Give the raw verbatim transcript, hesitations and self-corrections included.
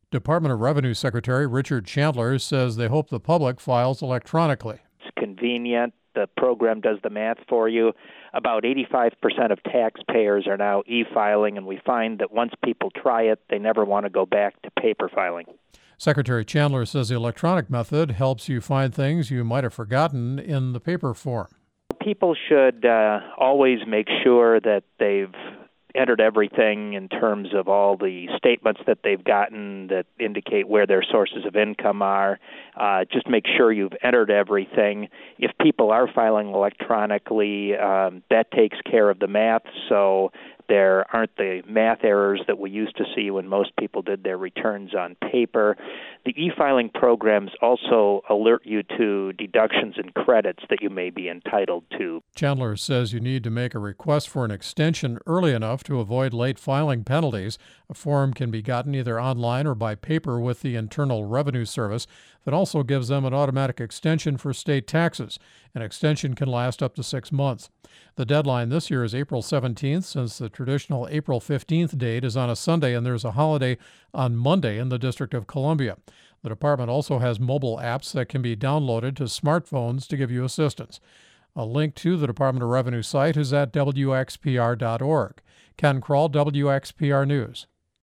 Department of Revenue Secretary Richard Chandler says they hope the public files electronically. It's convenient. The program does the math for you. About eighty-five percent of taxpayers are now e-filing, and we find that once people try it, they never want to go back to paper filing. Secretary Chandler says the electronic method helps you find things you might have forgotten in the paper form. People should uh, always make sure that they've entered everything in terms of all the statements that they've gotten that indicate where their sources of income are. Uh, just make sure you've entered everything. If people are filing electronically, um, that takes care of the math, so there aren't the math errors that we used to see when most people did their returns on paper. The e-filing programs also alert you to deductions and credits that you may be entitled to. Chandler says you need to make a request for an extension early enough to avoid late filing penalties. A form can be gotten either online or by paper with the Internal Revenue Service that also gives them an automatic extension for state taxes. An extension can last up to six months. The deadline this year is April seventeenth, since the traditional April fifteenth date is on a Sunday and there's a holiday on Monday in the District of Columbia. The department also has mobile apps that can be downloaded to smartphones to give you assistance. A link to the Department of Revenue site is at W X P R dot org. Ken Kroll, W X P R News.